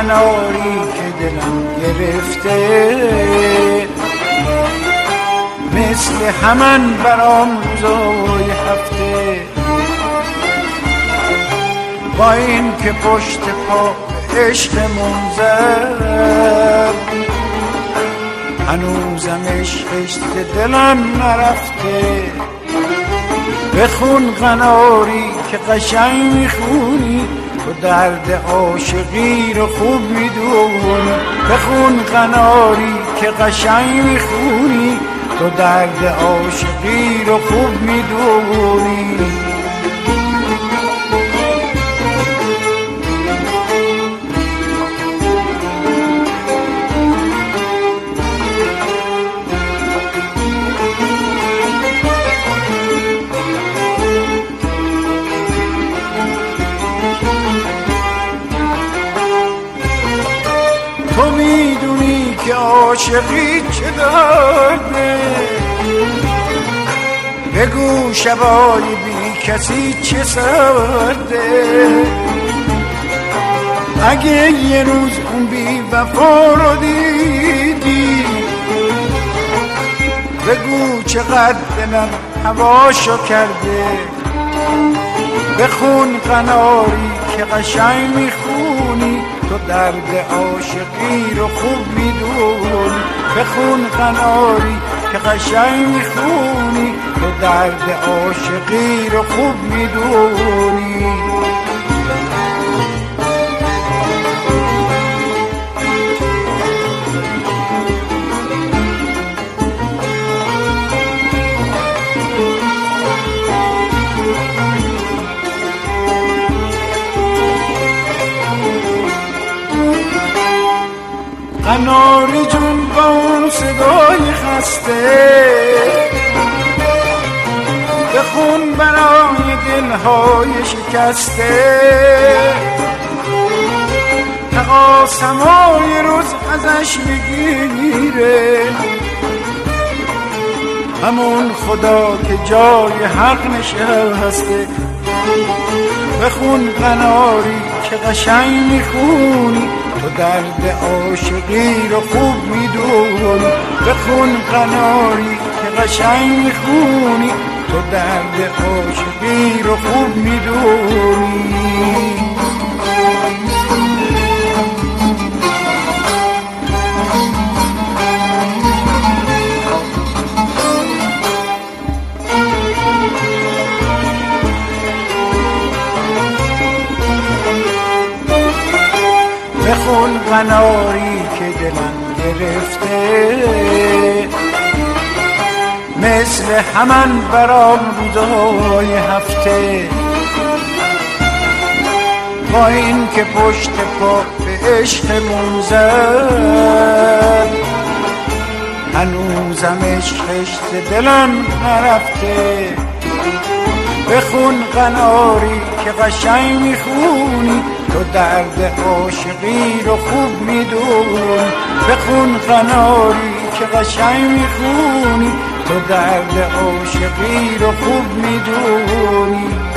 قناری که دلم گرفته، مثل همان برام روزای هفته. با این که پشت پا عشقمون زد، هنوزم عشقش دلم نرفته. بخون قناری که قشنگ میخونی، تو درد عاشقی رو خوب میدونی. بخون قناری که قشنگ میخونی، تو درد عاشقی رو خوب میدونی. تو میدونی که عاشقی چه درده، بگو شبای بی کسی چه سرده. اگه یه روز اون بی وفا رو دیدی، بگو چقدر دلم هواشو کرده. بخون قناری که قشنگ میخونی، تو درد عاشقی رو خوب میدونی. بخون قناری که قشنگ میخونی، تو درد عاشقی رو خوب میدونی. قناری جون با اون صدای خسته، بخون برای دلهای شکسته. تقاسمای روز ازش بگیره، همون خدا که جای حق نشسته. بخون قناری که قشنگ میخونی، تو درد عاشقی رو خوب میدونی. بخون قناری که قشنگ میخونی، تو درد عاشقی رو خوب میدونی. بخون قناری که دلم گرفته، مثل همان برام روزای هفته. با این که پشت پا به عشقمون زد، هنوزم عشقش ز دلم نرفته. بخون قناری که قشنگ میخونی، تو درد عاشقی رو خوب میدونی. بخون قناری که قشنگ میخونی، تو درد عاشقی رو خوب میدونی.